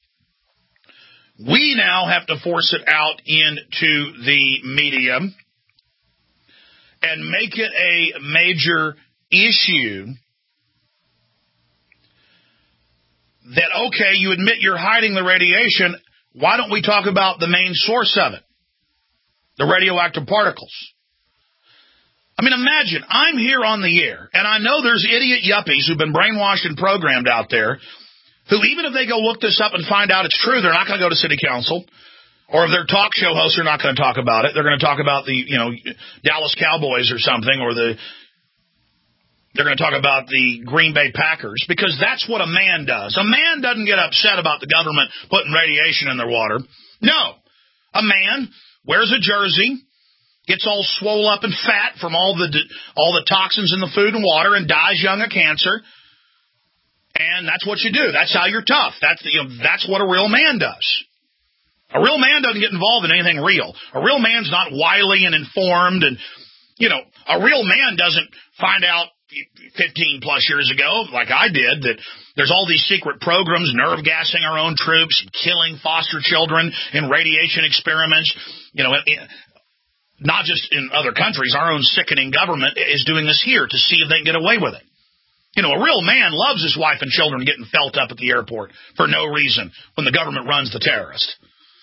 We now have to force it out into the media and make it a major issue that, okay, you admit you're hiding the radiation. Why don't we talk about the main source of it? The radioactive particles. I mean, imagine, I'm here on the air, and I know there's idiot yuppies who've been brainwashed and programmed out there who, even if they go look this up and find out it's true, they're not going to go to city council. Or if they're talk show hosts, they're not going to talk about it. They're going to talk about the, you know, Dallas Cowboys or something, or the, they're going to talk about the Green Bay Packers, because that's what a man does. A man doesn't get upset about the government putting radiation in their water. No. A man wears a jersey, gets all swole up and fat from all the all the toxins in the food and water, and dies young of cancer. And that's what you do. That's how you're tough. That's the, you know, that's what a real man does. A real man doesn't get involved in anything real. A real man's not wily and informed, and, you know, a real man doesn't find out fifteen plus years ago, like I did, that there's all these secret programs, nerve gassing our own troops, killing foster children in radiation experiments. You know, not just in other countries, our own sickening government is doing this here to see if they can get away with it. You know, a real man loves his wife and children getting felt up at the airport for no reason when the government runs the terrorist.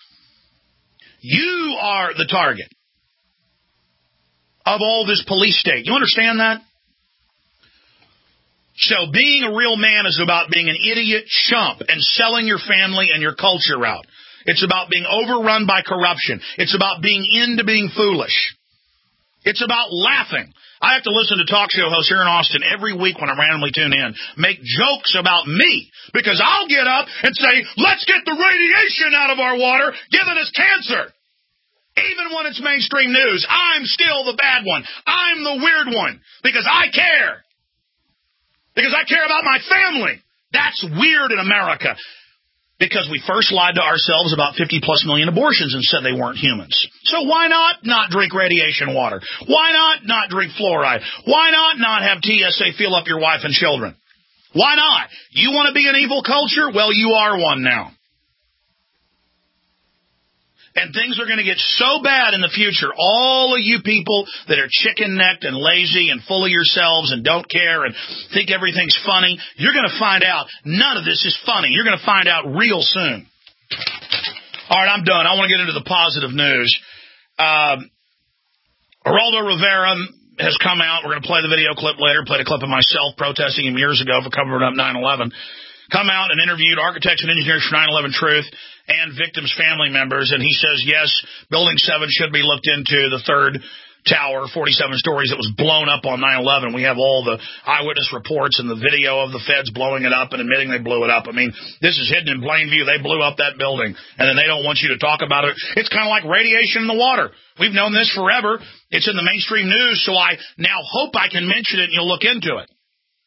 You are the target of all this police state. You understand that? So being a real man is about being an idiot chump and selling your family and your culture out. It's about being overrun by corruption. It's about being into being foolish. It's about laughing. I have to listen to talk show hosts here in Austin every week when I randomly tune in, make jokes about me, because I'll get up and say, let's get the radiation out of our water, giving us cancer. Even when it's mainstream news, I'm still the bad one. I'm the weird one, because I care. Because I care about my family. That's weird in America. Because we first lied to ourselves about fifty plus million abortions and said they weren't humans. So why not not drink radiation water? Why not not drink fluoride? Why not not have T S A fill up your wife and children? Why not? You want to be an evil culture? Well, you are one now. And things are going to get so bad in the future. All of you people that are chicken-necked and lazy and full of yourselves and don't care and think everything's funny, you're going to find out none of this is funny. You're going to find out real soon. All right, I'm done. I want to get into the positive news. Um, Geraldo Rivera has come out. We're going to play the video clip later. Played a clip of myself protesting him years ago for covering up nine eleven. Come out and interviewed architects and engineers for nine eleven Truth and victims' family members, and he says, yes, Building seven should be looked into, the third tower, forty-seven stories, that was blown up on nine eleven. We have all the eyewitness reports and the video of the feds blowing it up and admitting they blew it up. I mean, this is hidden in plain view. They blew up that building, and then they don't want you to talk about it. It's kind of like radiation in the water. We've known this forever. It's in the mainstream news, so I now hope I can mention it and you'll look into it.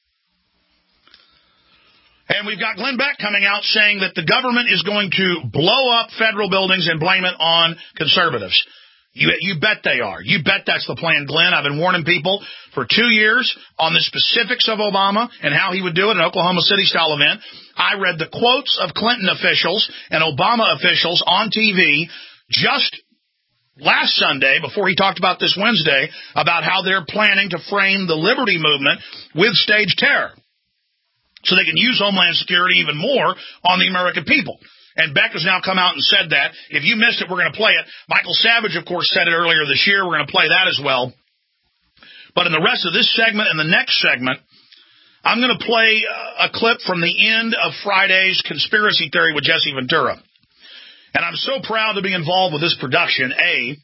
And we've got Glenn Beck coming out saying that the government is going to blow up federal buildings and blame it on conservatives. You, you bet they are. You bet that's the plan, Glenn. I've been warning people for two years on the specifics of Obama and how he would do it in an Oklahoma City-style event. I read the quotes of Clinton officials and Obama officials on T V just last Sunday, before he talked about this Wednesday, about how they're planning to frame the liberty movement with stage terror, so they can use Homeland Security even more on the American people. And Beck has now come out and said that. If you missed it, we're going to play it. Michael Savage, of course, said it earlier this year. We're going to play that as well. But in the rest of this segment and the next segment, I'm going to play a clip from the end of Friday's Conspiracy Theory with Jesse Ventura. And I'm so proud to be involved with this production, A.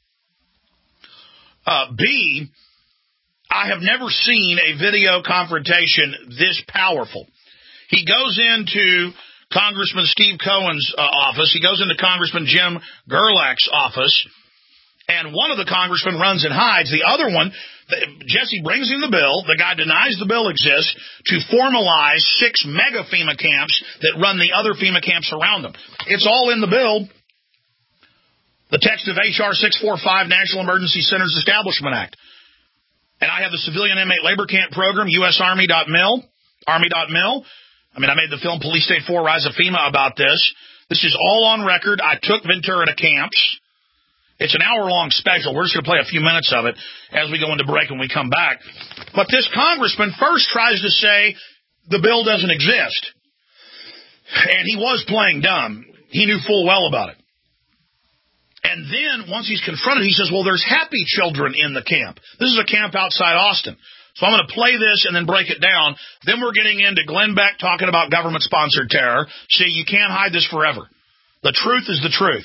Uh, B, I have never seen a video confrontation this powerful. He goes into Congressman Steve Cohen's uh, office. He goes into Congressman Jim Gerlach's office, and one of the congressmen runs and hides. The other one, Jesse brings him the bill. The guy denies the bill exists to formalize six mega FEMA camps that run the other FEMA camps around them. It's all in the bill. The text of H R six forty-five, National Emergency Centers Establishment Act. And I have the Civilian Inmate Labor Camp Program, U S Army dot mil, Army dot mil. I mean, I made the film Police State four, Rise of FEMA about this. This is all on record. I took Ventura to camps. It's an hour-long special. We're just going to play a few minutes of it as we go into break when we come back. But this congressman first tries to say the bill doesn't exist. And he was playing dumb. He knew full well about it. And then, once he's confronted, he says, well, there's happy children in the camp. This is a camp outside Austin. So I'm going to play this and then break it down. Then we're getting into Glenn Beck talking about government-sponsored terror. See, you can't hide this forever. The truth is the truth.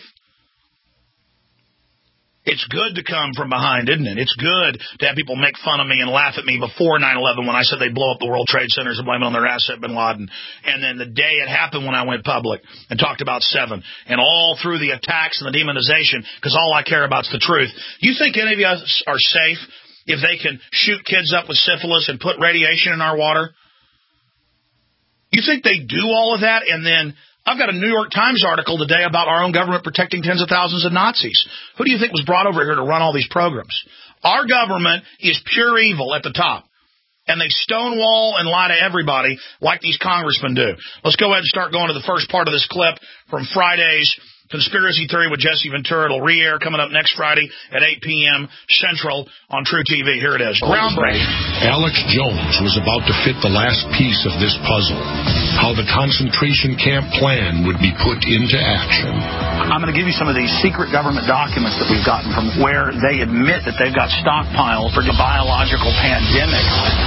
It's good to come from behind, isn't it? It's good to have people make fun of me and laugh at me before nine eleven when I said they'd blow up the World Trade Centers and blame it on their asset, Bin Laden. And then the day it happened when I went public and talked about seven. And all through the attacks and the demonization, because all I care about is the truth. You think any of us are safe if they can shoot kids up with syphilis and put radiation in our water? You think they do all of that? And then I've got a New York Times article today about our own government protecting tens of thousands of Nazis. Who do you think was brought over here to run all these programs? Our government is pure evil at the top. And they stonewall and lie to everybody like these congressmen do. Let's go ahead and start going to the first part of this clip from Friday's Conspiracy Theory with Jesse Ventura. It'll re-air coming up next Friday at eight p.m. Central on True T V. Here it is. Groundbreaking. Alex Jones was about to fit the last piece of this puzzle. How the concentration camp plan would be put into action. I'm going to give you some of these secret government documents that we've gotten from where they admit that they've got stockpiles for the biological pandemic.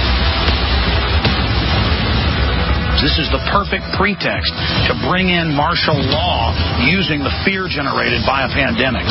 This is the perfect pretext to bring in martial law using the fear generated by a pandemic.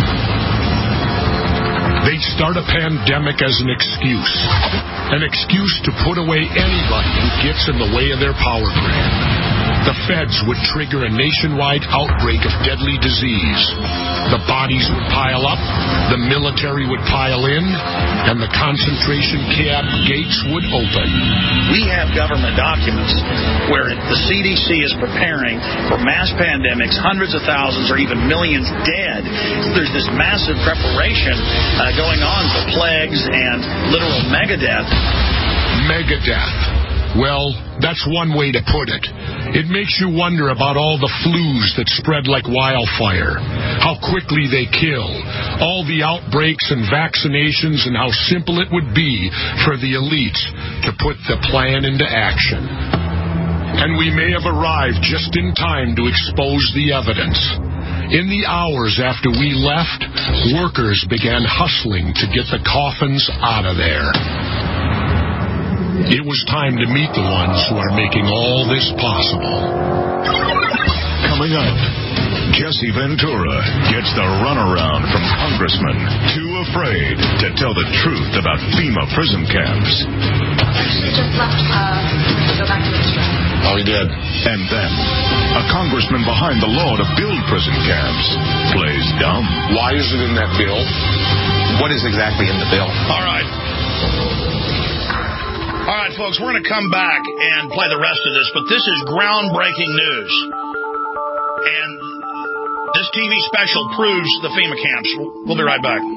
They'd start a pandemic as an excuse. An excuse to put away anybody who gets in the way of their power grab. The feds would trigger a nationwide outbreak of deadly disease. The bodies would pile up, the military would pile in, and the concentration camp gates would open. We have government documents where the C D C is preparing for mass pandemics, hundreds of thousands or even millions dead. There's this massive preparation uh, going on for plagues and literal megadeath. Megadeath. Well, that's one way to put it. It makes you wonder about all the flus that spread like wildfire, how quickly they kill, all the outbreaks and vaccinations, and how simple it would be for the elites to put the plan into action. And we may have arrived just in time to expose the evidence. In the hours after we left, workers began hustling to get the coffins out of there. It was time to meet the ones who are making all this possible. Coming up, Jesse Ventura gets the runaround from congressmen too afraid to tell the truth about FEMA prison camps. He just left uh, to go back to Israel. Oh, he did. And then, a congressman behind the law to build prison camps plays dumb. Why is it in that bill? What is exactly in the bill? All right. All right, folks, we're going to come back and play the rest of this, but this is groundbreaking news. And this T V special proves the FEMA camps. We'll be right back.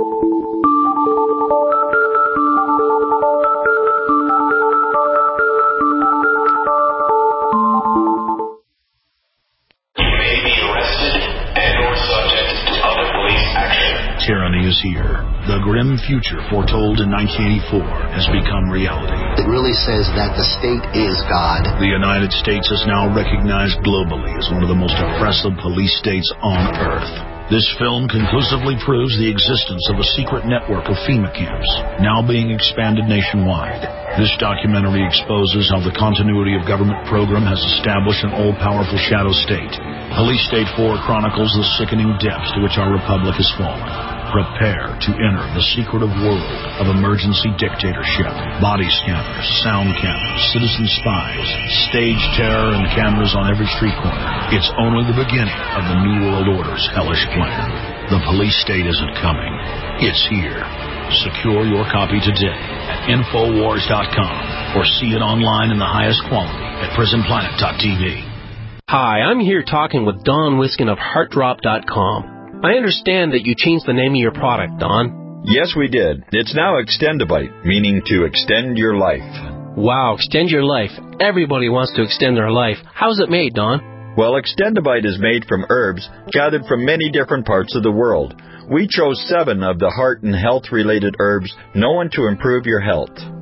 may be arrested and or subject to other police action. Tyranny is here. The grim future foretold in nineteen eighty-four has become reality. It really says that the state is God. The United States is now recognized globally as one of the most oppressive police states on earth. This film conclusively proves the existence of a secret network of FEMA camps, now being expanded nationwide. This documentary exposes how the continuity of government program has established an all-powerful shadow state. Police State four chronicles the sickening depths to which our republic has fallen. Prepare to enter the secretive world of emergency dictatorship, body scanners, sound cameras, citizen spies, stage terror, and cameras on every street corner. It's only the beginning of the New World Order's hellish plan. The police state isn't coming. It's here. Secure your copy today at Infowars dot com or see it online in the highest quality at Prison Planet dot T V. Hi, I'm here talking with Don Wiskin of Heart Drop dot com. I understand that you changed the name of your product, Don. Yes, we did. It's now Extendivite, meaning to extend your life. Wow, extend your life. Everybody wants to extend their life. How's it made, Don? Well, Extendivite is made from herbs gathered from many different parts of the world. We chose seven of the heart and health-related herbs known to improve your health.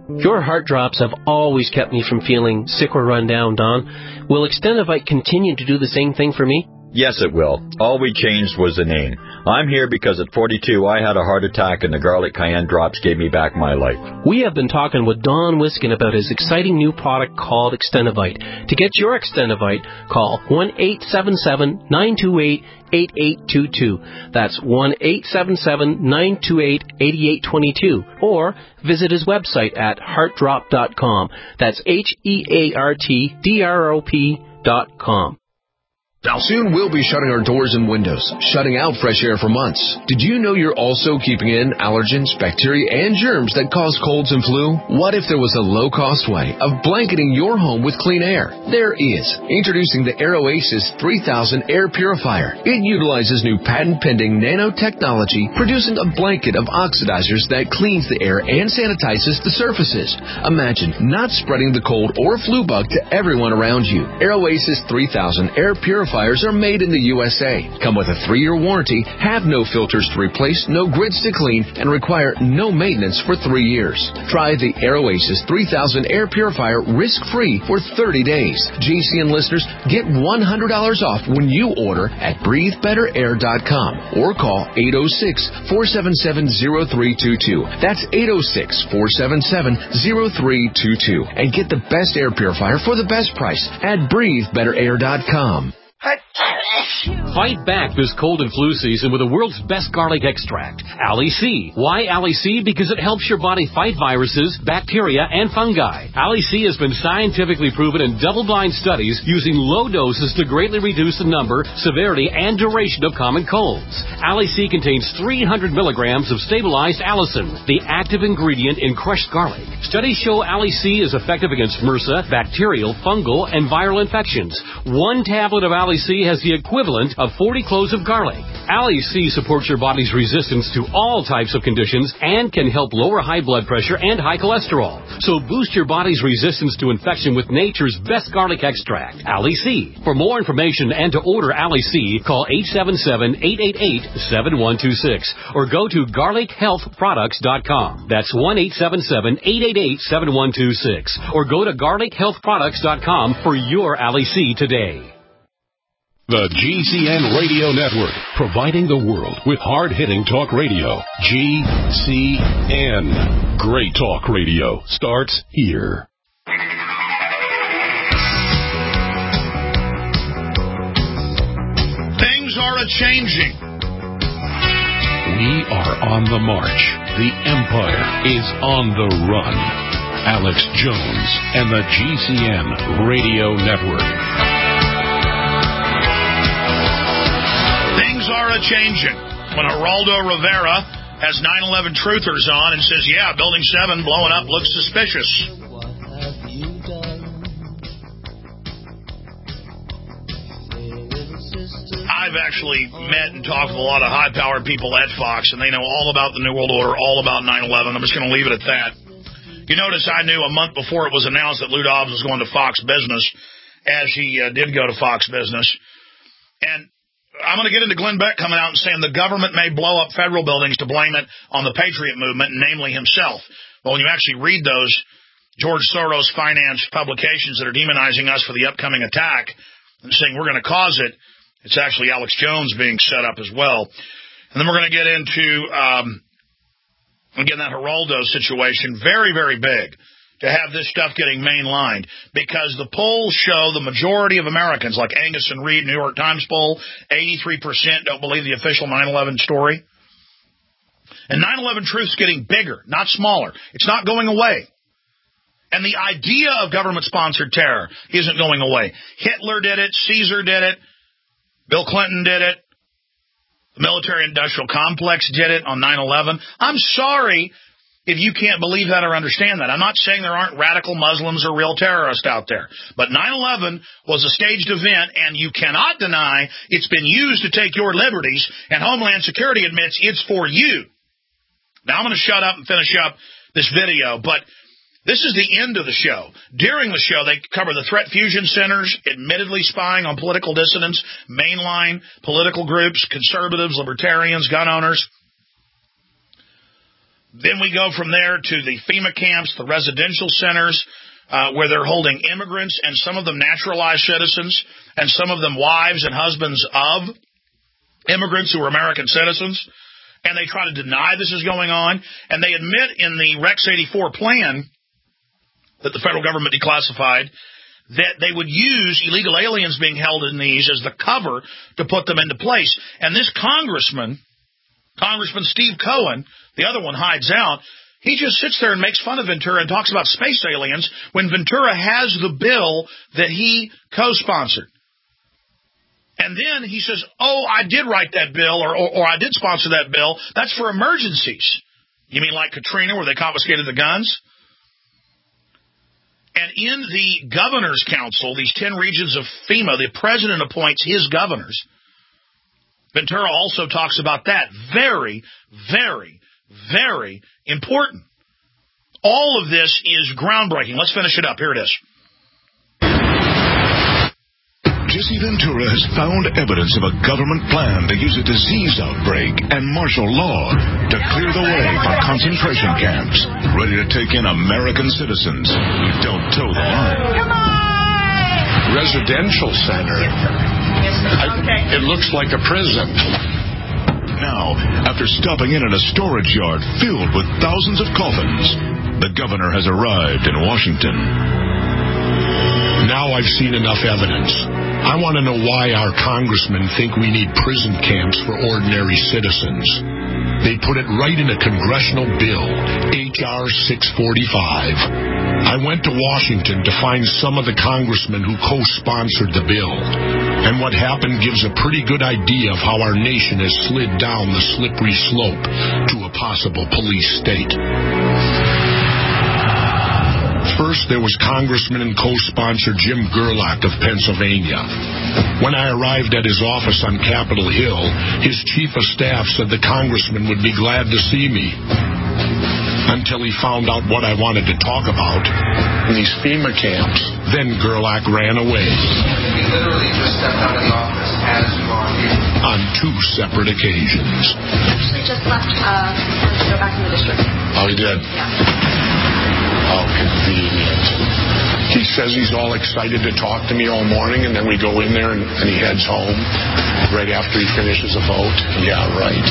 Your heart drops have always kept me from feeling sick or run down, Don. Will Extendivite continue to do the same thing for me? Yes, it will. All we changed was the name. I'm here because at forty-two I had a heart attack and the garlic cayenne drops gave me back my life. We have been talking with Don Wiskin about his exciting new product called Extendivite. To get your Extendivite, call one eight seven seven, nine two eight, eight eight two two. That's one eight seven seven, nine two eight, eight eight two two. Or visit his website at heart drop dot com. That's H E A R T D R O P dot com. Now soon we'll be shutting our doors and windows, shutting out fresh air for months. Did you know you're also keeping in allergens, bacteria, and germs that cause colds and flu? What if there was a low-cost way of blanketing your home with clean air? There is. Introducing the AirOasis three thousand Air Purifier. It utilizes new patent-pending nanotechnology, producing a blanket of oxidizers that cleans the air and sanitizes the surfaces. Imagine not spreading the cold or flu bug to everyone around you. AirOasis three thousand Air Purifier are made in the U S A, come with a three-year warranty, have no filters to replace, no grids to clean, and require no maintenance for three years. Try the AirOasis three thousand Air Purifier risk-free for thirty days. G C N listeners get one hundred dollars off when you order at breathe better air dot com or call eight oh six, four seven seven, oh three two two. That's eight oh six, four seven seven, oh three two two. And get the best air purifier for the best price at breathe better air dot com. Fight back this cold and flu season with the world's best garlic extract, Ali C. Why Ali C? Because it helps your body fight viruses, bacteria, and fungi. Ali C has been scientifically proven in double-blind studies using low doses to greatly reduce the number, severity, and duration of common colds. Ali C contains three hundred milligrams of stabilized allicin, the active ingredient in crushed garlic. Studies show Ali C is effective against MRSA, bacterial, fungal, and viral infections. One tablet of Ali C has the equivalent of forty cloves of garlic. Ali C supports your body's resistance to all types of conditions and can help lower high blood pressure and high cholesterol. So boost your body's resistance to infection with nature's best garlic extract, Ali C. For more information and to order Ali C, call eight seven seven, eight eight eight, seven one two six or go to garlic health products dot com. That's one eight seven seven, eight eight eight, seven one two six or go to garlic health products dot com for your Ali C today. The G C N Radio Network, providing the world with hard-hitting talk radio. G C N. Great talk radio starts here. Things are a-changing. We are on the march. The empire is on the run. Alex Jones and the G C N Radio Network. Things are a-changing. When Geraldo Rivera has nine eleven truthers on and says, yeah, Building seven blowing up looks suspicious. I've actually met and talked with a lot of high-powered people at Fox, and they know all about the New World Order, all about nine eleven. I'm just going to leave it at that. You notice I knew a month before it was announced that Lou Dobbs was going to Fox Business, as he uh, did go to Fox Business. And I'm going to get into Glenn Beck coming out and saying the government may blow up federal buildings to blame it on the Patriot movement, namely himself. Well, when you actually read those George Soros financed publications that are demonizing us for the upcoming attack and saying we're going to cause it, it's actually Alex Jones being set up as well. And then we're going to get into, um, again, that Geraldo situation, very, very big. To have this stuff getting mainlined, because the polls show the majority of Americans, like Angus and Reid, New York Times poll, eighty-three percent don't believe the official nine eleven story. And nine eleven truth's getting bigger, not smaller. It's not going away. And the idea of government-sponsored terror isn't going away. Hitler did it. Caesar did it. Bill Clinton did it. The military-industrial complex did it on nine eleven. I'm sorry if you can't believe that or understand that. I'm not saying there aren't radical Muslims or real terrorists out there. But nine eleven was a staged event, and you cannot deny it's been used to take your liberties, and Homeland Security admits it's for you. Now, I'm going to shut up and finish up this video, but this is the end of the show. During the show, they cover the threat fusion centers, admittedly spying on political dissidents, mainline political groups, conservatives, libertarians, gun owners. Then we go from there to the FEMA camps, the residential centers, uh, where they're holding immigrants and some of them naturalized citizens and some of them wives and husbands of immigrants who are American citizens. And they try to deny this is going on. And they admit in the Rex eighty-four plan that the federal government declassified that they would use illegal aliens being held in these as the cover to put them into place. And this congressman, Congressman Steve Cohen, the other one hides out, he just sits there and makes fun of Ventura and talks about space aliens when Ventura has the bill that he co-sponsored. And then he says, oh, I did write that bill, or, or, or I did sponsor that bill. That's for emergencies. You mean like Katrina where they confiscated the guns? And in the governor's council, these ten regions of FEMA, the president appoints his governors. Ventura also talks about that. Very, very, very important. All of this is groundbreaking. Let's finish it up. Here it is. Jesse Ventura has found evidence of a government plan to use a disease outbreak and martial law to clear the way for concentration camps, ready to take in American citizens who don't toe the line. Come on! Residential center. I, it looks like a prison. Now, after stopping in at a storage yard filled with thousands of coffins, the governor has arrived in Washington. Now I've seen enough evidence. I want to know why our congressmen think we need prison camps for ordinary citizens. They put it right in a congressional bill, H R six forty-five. I went to Washington to find some of the congressmen who co-sponsored the bill. And what happened gives a pretty good idea of how our nation has slid down the slippery slope to a possible police state. First, there was Congressman and co-sponsor Jim Gerlach of Pennsylvania. When I arrived at his office on Capitol Hill, his chief of staff said the congressman would be glad to see me. Until he found out what I wanted to talk about. These FEMA camps. Then Gerlach ran away. You literally just stepped out of the office as you are here. On two separate occasions. He just left uh, to go back to the district. Oh, he did? Yeah. How convenient. He says he's all excited to talk to me all morning, and then we go in there and, and he heads home right after he finishes a vote. Yeah, right.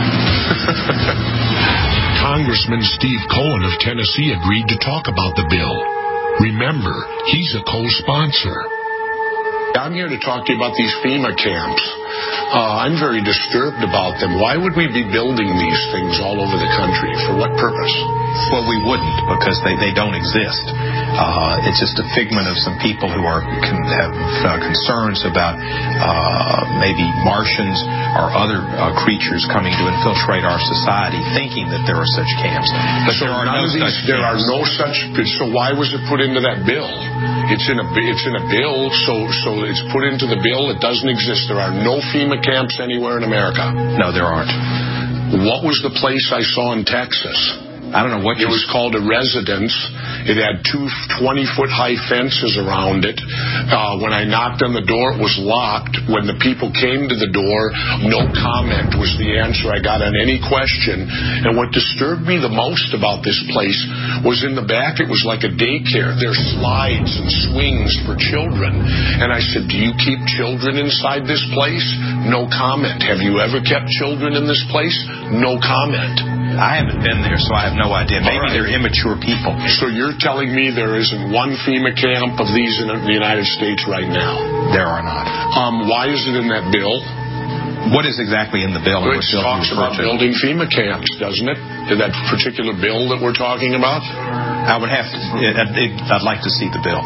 Congressman Steve Cohen of Tennessee agreed to talk about the bill. Remember, he's a co-sponsor. I'm here to talk to you about these FEMA camps. Uh, I'm very disturbed about them. Why would we be building these things all over the country? For what purpose? Well, we wouldn't, because they, they don't exist. Uh, it's just a figment of some people who are con- have uh, concerns about uh, maybe Martians or other uh, creatures coming to infiltrate our society, thinking that there are such camps. But so there are no these, such There camps. are no such. So why was it put into that bill? It's in a it's in a bill, so so it's put into the bill. It doesn't exist. There are no FEMA camps anywhere in America. No, there aren't. What was the place I saw in Texas? I don't know what it was called. A residence. It had two twenty-foot high fences around it. Uh, when I knocked on the door, it was locked. When the people came to the door, no comment was the answer I got on any question. And what disturbed me the most about this place was in the back, it was like a daycare. There's slides and swings for children. And I said, do you keep children inside this place? No comment. Have you ever kept children in this place? No comment. I haven't been there, so I have no idea. Maybe right. They're immature people. So you're telling me there isn't one FEMA camp of these in the United States right now? There are not. Um, why is it in that bill? What is exactly in the bill? It talks about building FEMA camps, doesn't it? In that particular bill that we're talking about? I would have to. It, it, I'd like to see the bill.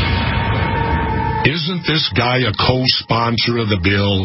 Isn't this guy a co-sponsor of the bill?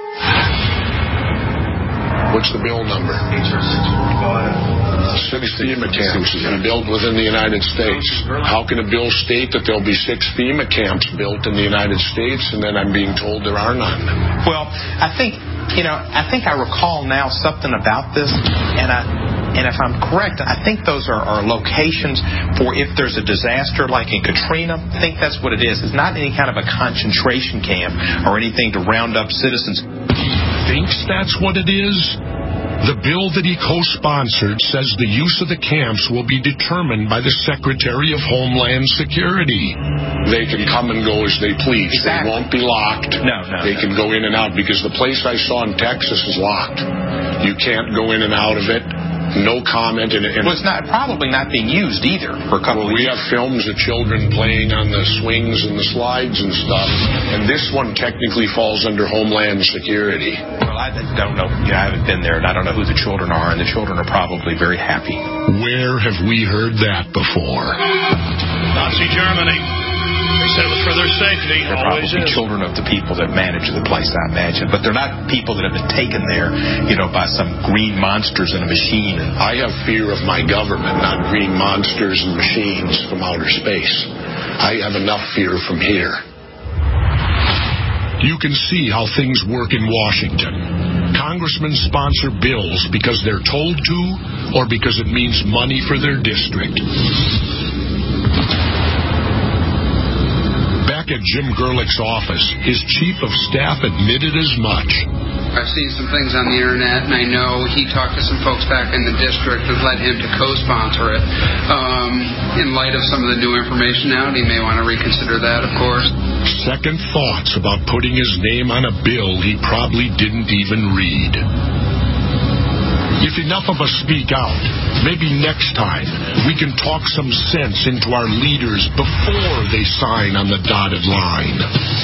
What's the bill number? H R six forty-five. Six FEMA camps to be built within the United States. How can a bill state that there'll be six FEMA camps built in the United States, and then I'm being told there are none? Well, I think, you know, I think I recall now something about this, and I, and if I'm correct, I think those are, are locations for if there's a disaster like in Katrina. I think that's what it is. It's not any kind of a concentration camp or anything to round up citizens. Thinks that's what it is? The bill that he co-sponsored says the use of the camps will be determined by the Secretary of Homeland Security. They can come and go as they please. Exactly. They won't be locked. No, no. They no. can go in and out, because the place I saw in Texas is locked. You can't go in and out of it. No comment. And, and well, it's not, probably not being used either for a couple well, of we years. have films of children playing on the swings and the slides and stuff, and this one technically falls under Homeland Security. Well, I don't know. Yeah, I haven't been there, and I don't know who the children are, and the children are probably very happy. Where have we heard that before? Nazi Germany. They said it was for their safety. They're Always probably is. children of the people that manage the place, I imagine. But they're not people that have been taken there, you know, by some green monsters in a machine. And I have fear of my government, not green monsters and machines from outer space. I have enough fear from here. You can see how things work in Washington. Congressmen sponsor bills because they're told to, or because it means money for their district. Back at Jim Gerlich's office, his chief of staff admitted as much. I've seen some things on the internet, and I know he talked to some folks back in the district that led him to co-sponsor it. Um, in light of some of the new information out, he may want to reconsider that, of course. Second thoughts about putting his name on a bill he probably didn't even read. If enough of us speak out, maybe next time we can talk some sense into our leaders before they sign on the dotted line.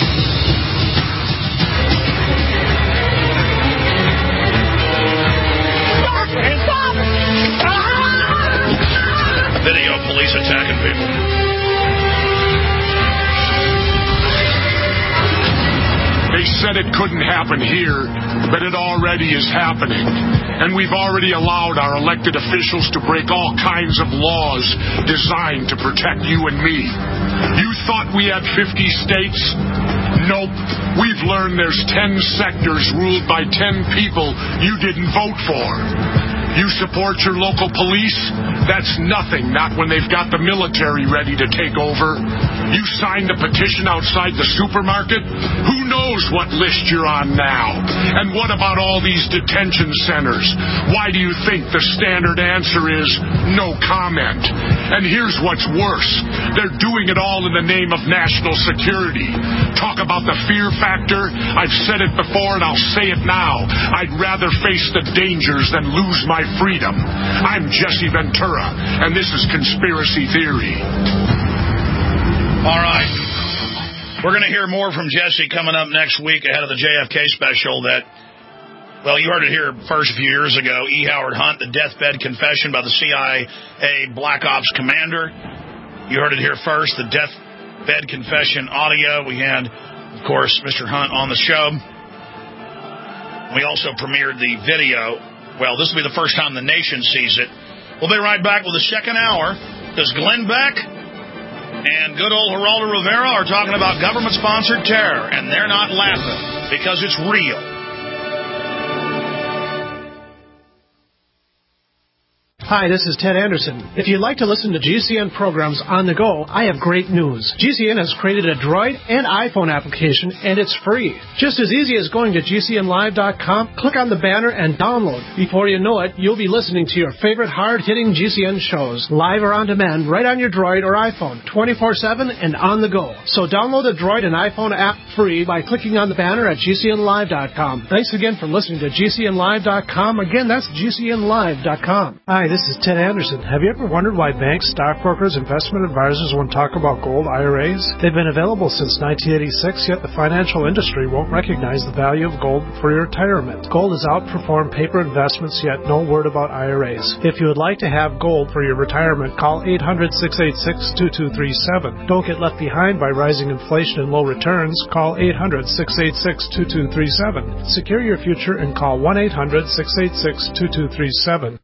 Video of police attacking people. They said it couldn't happen here, but it already is happening. And we've already allowed our elected officials to break all kinds of laws designed to protect you and me. You thought we had fifty states? Nope. We've learned there's ten sectors ruled by ten people you didn't vote for. You support your local police? That's nothing, not when they've got the military ready to take over. You signed a petition outside the supermarket? Who knows what list you're on now? And what about all these detention centers? Why do you think the standard answer is no comment? And here's what's worse. They're doing it all in the name of national security. Talk about the fear factor. I've said it before and I'll say it now. I'd rather face the dangers than lose my freedom. I'm Jesse Ventura, and this is Conspiracy Theory. All right. We're going to hear more from Jesse coming up next week ahead of the J F K special that, well, you heard it here first a few years ago. E. Howard Hunt, the deathbed confession by the C I A Black Ops commander. You heard it here first, the deathbed confession audio. We had, of course, Mister Hunt on the show. We also premiered the video. Well, this will be the first time the nation sees it. We'll be right back with the second hour, because Glenn Beck and good old Geraldo Rivera are talking about government-sponsored terror, and they're not laughing, because it's real. Hi, this is Ted Anderson. If you'd like to listen to G C N programs on the go, I have great news. G C N has created a Droid and iPhone application, and it's free. Just as easy as going to G C N live dot com, click on the banner, and download. Before you know it, you'll be listening to your favorite hard-hitting G C N shows, live or on demand, right on your Droid or iPhone, twenty-four seven and on the go. So download the Droid and iPhone app free by clicking on the banner at G C N live dot com. Thanks again for listening to G C N live dot com. Again, that's G C N live dot com. Hi, this This is Ted Anderson. Have you ever wondered why banks, stockbrokers, investment advisors won't talk about gold I R As? They've been available since nineteen eighty-six, yet the financial industry won't recognize the value of gold for your retirement. Gold has outperformed paper investments, yet no word about I R As. If you would like to have gold for your retirement, call eight hundred, six eight six, two two three seven. Don't get left behind by rising inflation and low returns. Call eight hundred, six eight six, two two three seven. Secure your future and call one eight hundred, six eight six, two two three seven.